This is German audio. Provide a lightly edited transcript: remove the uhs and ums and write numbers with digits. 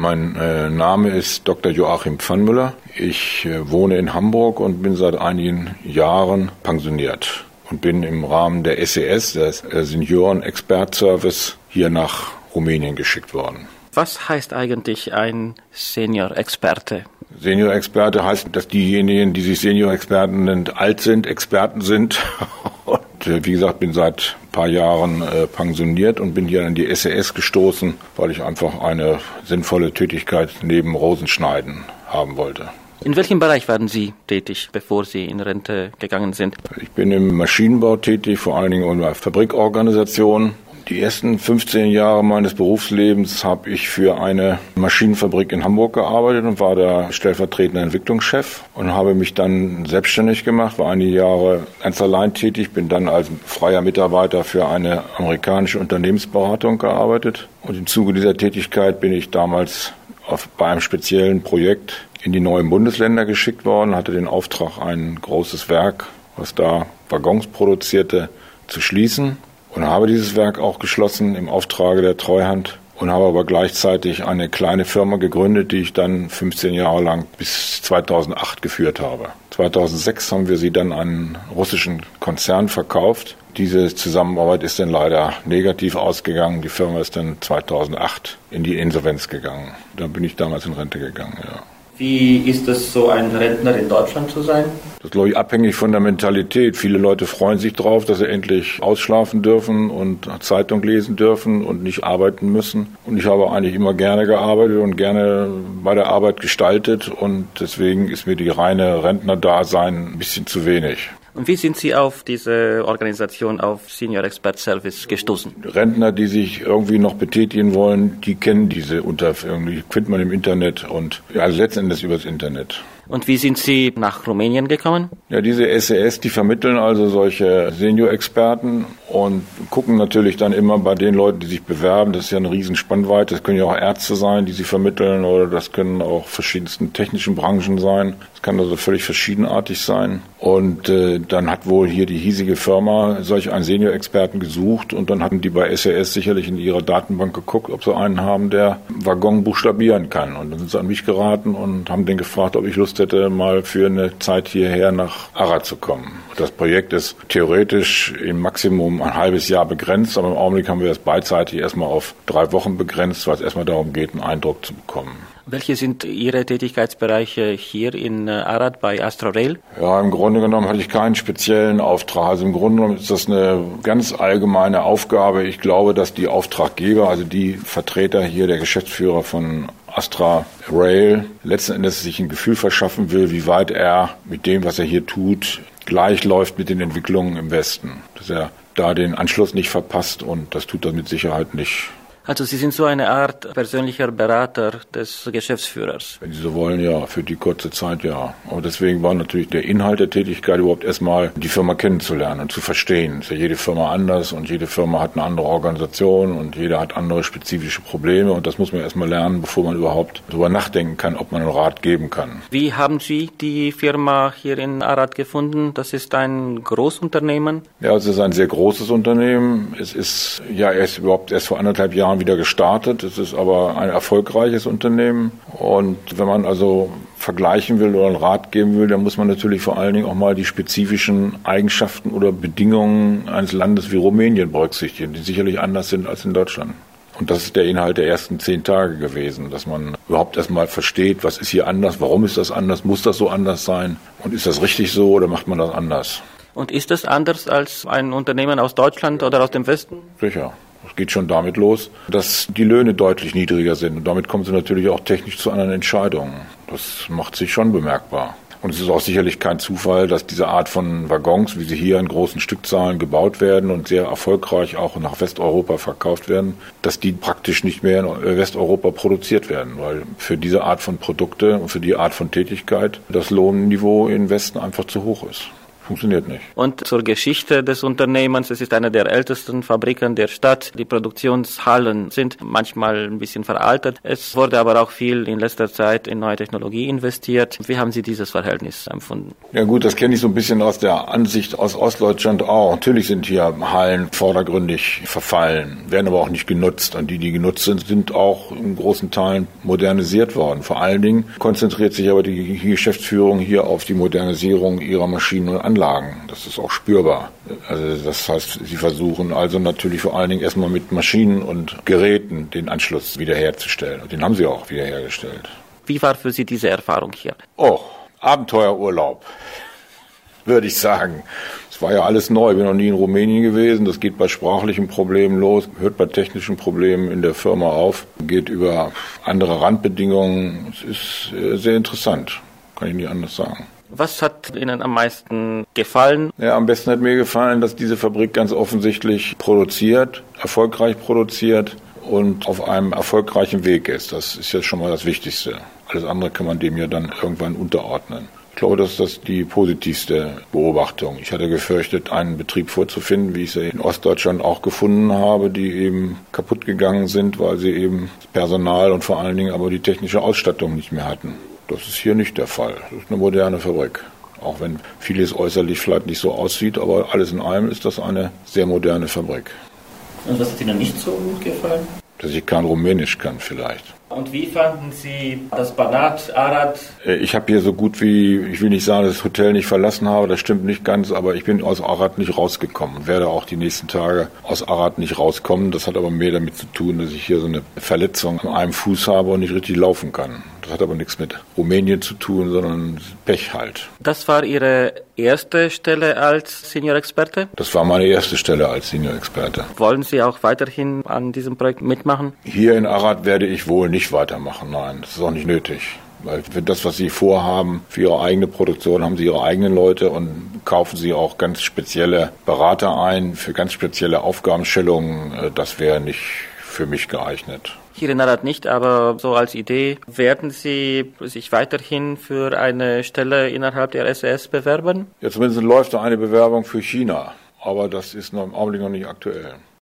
Mein Name ist Dr. Joachim Pfannmüller. Ich wohne in Hamburg und bin seit einigen Jahren pensioniert und bin im Rahmen der SES, des Senioren-Expert-Service, hier nach Rumänien geschickt worden. Was heißt eigentlich ein Senior-Experte? Senior-Experte heißt, dass diejenigen, die sich Senior-Experten nennen, alt sind, Experten sind. Und wie gesagt, bin seit ein paar Jahren pensioniert und bin hier an die SES gestoßen, weil ich einfach eine sinnvolle Tätigkeit neben Rosenschneiden haben wollte. In welchem Bereich waren Sie tätig, bevor Sie in Rente gegangen sind? Ich bin im Maschinenbau tätig, vor allen Dingen in der Fabrikorganisation. Die ersten 15 Jahre meines Berufslebens habe ich für eine Maschinenfabrik in Hamburg gearbeitet und war der stellvertretende Entwicklungschef und habe mich dann selbstständig gemacht, war einige Jahre ganz allein tätig, bin dann als freier Mitarbeiter für eine amerikanische Unternehmensberatung gearbeitet. Und im Zuge dieser Tätigkeit bin ich damals bei einem speziellen Projekt in die neuen Bundesländer geschickt worden, hatte den Auftrag, ein großes Werk, was da Waggons produzierte, zu schließen. Und habe dieses Werk auch geschlossen im Auftrage der Treuhand und habe aber gleichzeitig eine kleine Firma gegründet, die ich dann 15 Jahre lang bis 2008 geführt habe. 2006 haben wir sie dann an einen russischen Konzern verkauft. Diese Zusammenarbeit ist dann leider negativ ausgegangen. Die Firma ist dann 2008 in die Insolvenz gegangen. Da bin ich damals in Rente gegangen, ja. Wie ist es, so ein Rentner in Deutschland zu sein? Das ist, glaube ich, abhängig von der Mentalität. Viele Leute freuen sich drauf, dass sie endlich ausschlafen dürfen und Zeitung lesen dürfen und nicht arbeiten müssen. Und ich habe eigentlich immer gerne gearbeitet und gerne bei der Arbeit gestaltet. Und deswegen ist mir die reine Rentnerdasein ein bisschen zu wenig. Und wie sind Sie auf diese Organisation, auf Senior Expert Service gestoßen? Rentner, die sich irgendwie noch betätigen wollen, die kennen diese die findet man im Internet und also letzten Endes übers Internet. Und wie sind Sie nach Rumänien gekommen? Ja, diese SES, die vermitteln also solche Senior-Experten und gucken natürlich dann immer bei den Leuten, die sich bewerben. Das ist ja eine riesen Spannweite. Das können ja auch Ärzte sein, die sie vermitteln, oder das können auch verschiedensten technischen Branchen sein. Das kann also völlig verschiedenartig sein. Und dann hat wohl hier die hiesige Firma solch einen Senior-Experten gesucht und dann hatten die bei SES sicherlich in ihrer Datenbank geguckt, ob sie einen haben, der Waggon buchstabieren kann. Und dann sind sie an mich geraten und haben den gefragt, ob ich Lust hätte, mal für eine Zeit hierher nach Arad zu kommen. Das Projekt ist theoretisch im Maximum ein halbes Jahr begrenzt, aber im Augenblick haben wir das beidseitig erstmal auf 3 Wochen begrenzt, weil es erstmal darum geht, einen Eindruck zu bekommen. Welche sind Ihre Tätigkeitsbereiche hier in Arad bei Astra Rail? Ja, im Grunde genommen hatte ich keinen speziellen Auftrag. Also im Grunde genommen ist das eine ganz allgemeine Aufgabe. Ich glaube, dass die Auftraggeber, also die Vertreter hier, der Geschäftsführer von Astra Rail, letzten Endes sich ein Gefühl verschaffen will, wie weit er mit dem, was er hier tut, gleich läuft mit den Entwicklungen im Westen. Dass er da den Anschluss nicht verpasst und das tut er mit Sicherheit nicht. Also Sie sind so eine Art persönlicher Berater des Geschäftsführers? Wenn Sie so wollen, ja, für die kurze Zeit, ja. Aber deswegen war natürlich der Inhalt der Tätigkeit überhaupt erstmal die Firma kennenzulernen und zu verstehen. Ist ja jede Firma anders und jede Firma hat eine andere Organisation und jeder hat andere spezifische Probleme und das muss man erstmal lernen, bevor man überhaupt darüber nachdenken kann, ob man einen Rat geben kann. Wie haben Sie die Firma hier in Arad gefunden? Das ist ein Großunternehmen? Ja, es ist ein sehr großes Unternehmen. Es ist ja erst vor 1,5 Jahren wieder gestartet. Es ist aber ein erfolgreiches Unternehmen. Und wenn man also vergleichen will oder einen Rat geben will, dann muss man natürlich vor allen Dingen auch mal die spezifischen Eigenschaften oder Bedingungen eines Landes wie Rumänien berücksichtigen, die sicherlich anders sind als in Deutschland. Und das ist der Inhalt der ersten 10 Tage gewesen, dass man überhaupt erstmal versteht, was ist hier anders, warum ist das anders, muss das so anders sein und ist das richtig so oder macht man das anders? Und ist das anders als ein Unternehmen aus Deutschland oder aus dem Westen? Sicher. Es geht schon damit los, dass die Löhne deutlich niedriger sind. Und damit kommen sie natürlich auch technisch zu anderen Entscheidungen. Das macht sich schon bemerkbar. Und es ist auch sicherlich kein Zufall, dass diese Art von Waggons, wie sie hier in großen Stückzahlen gebaut werden und sehr erfolgreich auch nach Westeuropa verkauft werden, dass die praktisch nicht mehr in Westeuropa produziert werden. Weil für diese Art von Produkte und für die Art von Tätigkeit das Lohnniveau im Westen einfach zu hoch ist. funktioniert nicht. Und zur Geschichte des Unternehmens, es ist eine der ältesten Fabriken der Stadt. Die Produktionshallen sind manchmal ein bisschen veraltet. Es wurde aber auch viel in letzter Zeit in neue Technologie investiert. Wie haben Sie dieses Verhältnis empfunden? Ja gut, das kenne ich so ein bisschen aus der Ansicht aus Ostdeutschland auch. Natürlich sind hier Hallen vordergründig verfallen, werden aber auch nicht genutzt. Und die genutzt sind, sind auch in großen Teilen modernisiert worden. Vor allen Dingen konzentriert sich aber die Geschäftsführung hier auf die Modernisierung ihrer Maschinen und Anlagen. Das ist auch spürbar. Also das heißt, sie versuchen also natürlich vor allen Dingen erstmal mit Maschinen und Geräten den Anschluss wiederherzustellen. Und den haben sie auch wiederhergestellt. Wie war für Sie diese Erfahrung hier? Oh, Abenteuerurlaub, würde ich sagen. Es war ja alles neu. Ich bin noch nie in Rumänien gewesen. Das geht bei sprachlichen Problemen los, hört bei technischen Problemen in der Firma auf, geht über andere Randbedingungen. Es ist sehr interessant, kann ich nicht anders sagen. Was hat Ihnen am meisten gefallen? Ja, am besten hat mir gefallen, dass diese Fabrik ganz offensichtlich produziert, erfolgreich produziert und auf einem erfolgreichen Weg ist. Das ist ja schon mal das Wichtigste. Alles andere kann man dem ja dann irgendwann unterordnen. Ich glaube, das ist die positivste Beobachtung. Ich hatte gefürchtet, einen Betrieb vorzufinden, wie ich sie in Ostdeutschland auch gefunden habe, die eben kaputt gegangen sind, weil sie eben das Personal und vor allen Dingen aber die technische Ausstattung nicht mehr hatten. Das ist hier nicht der Fall. Das ist eine moderne Fabrik. Auch wenn vieles äußerlich vielleicht nicht so aussieht, aber alles in allem ist das eine sehr moderne Fabrik. Und was hat Ihnen nicht so gut gefallen? Dass ich kein Rumänisch kann vielleicht. Und wie fanden Sie das Banat, Arad? Ich habe hier so gut wie, ich will nicht sagen, dass ich das Hotel nicht verlassen habe, das stimmt nicht ganz, aber ich bin aus Arad nicht rausgekommen und werde auch die nächsten Tage aus Arad nicht rauskommen. Das hat aber mehr damit zu tun, dass ich hier so eine Verletzung an einem Fuß habe und nicht richtig laufen kann. Das hat aber nichts mit Rumänien zu tun, sondern Pech halt. Das war Ihre erste Stelle als Senior-Experte? Das war meine erste Stelle als Senior-Experte. Wollen Sie auch weiterhin an diesem Projekt mitmachen? Hier in Arad werde ich wohl nicht weitermachen, nein, das ist auch nicht nötig. Weil für das, was Sie vorhaben, für Ihre eigene Produktion, haben Sie Ihre eigenen Leute und kaufen Sie auch ganz spezielle Berater ein für ganz spezielle Aufgabenstellungen. Das wäre nicht für mich geeignet. Hier in Arad nicht, aber so als Idee, werden Sie sich weiterhin für eine Stelle innerhalb der SES bewerben? Ja, zumindest läuft da eine Bewerbung für China, aber das ist noch im Augenblick noch nicht aktuell.